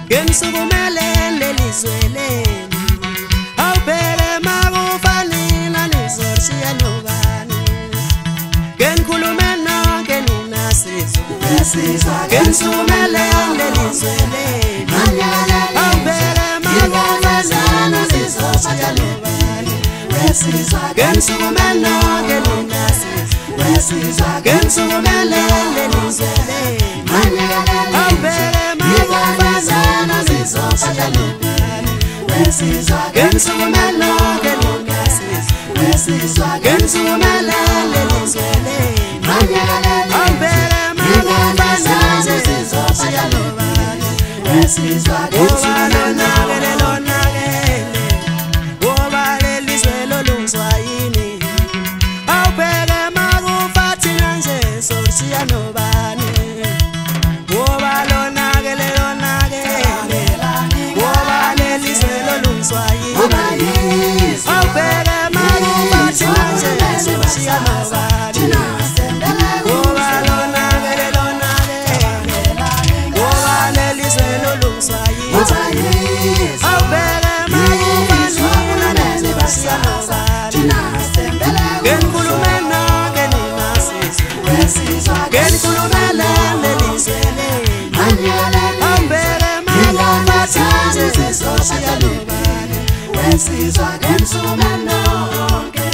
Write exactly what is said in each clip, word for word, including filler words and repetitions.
Gensukumelele lizweleni awuphele makufanila nizoshiya nobani Genkhulume nonke nina sizwa Gensukumelele lizweleni awuphele makufanila nizoshiya nobani Gensukumelele nonke nina sizwa Gensukumelele lizweleni awuphele makufanila nizoshiya nobani Gensukumelele nonke nina sizwa Gensukumelele lizweleni awuphele makufanila nizoshiya nobani Woba lonakele lonakele Woba lelizwe lolungizwayini awuphele makufathina nje soshiya nobani Woba lonakele lonakele Woba lelizwe lolungizwayini awuphele makufathina nje soshiya nobani Woba lonakele lonakele Woba lelizwe lolungizwayini awuphele makufathina nje soshiya nobani Genkhulume nonke nina sizwa Gensukumelele lizweleni awuphele makufathina nje soshiya nobani Gensukumelele nonke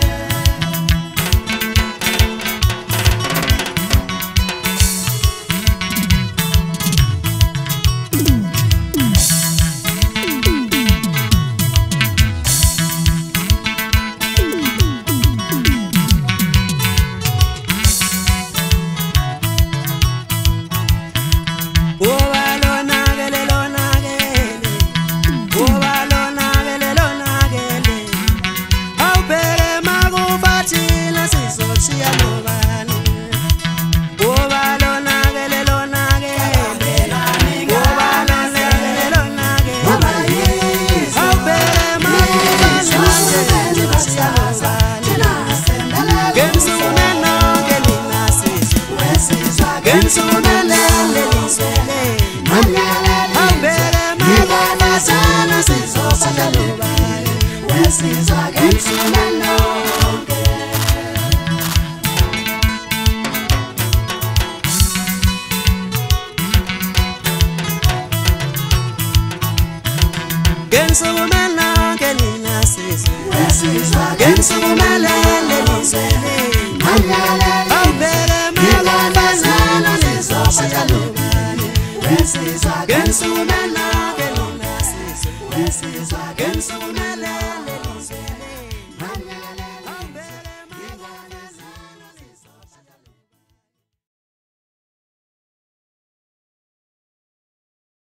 Woba lonakele lonakele Woba lonakele lonakele awuphele makufathina sizoshiya nobani Woba lonakele lonakele Woba lonakele lonakele awuphele makufathina sizoshiya nobani Gensukumelele nonke nina sizwa Gensukumelele lizweleni awuphele makufathina sizoshiya nobani Gensukumelele nonke Gensukumelele nonke nina sizwa Gensukumelele lizweleni awuphele makufathina sizoshiya nobani Gensukumelele nonke nina sizwa Gensukumelele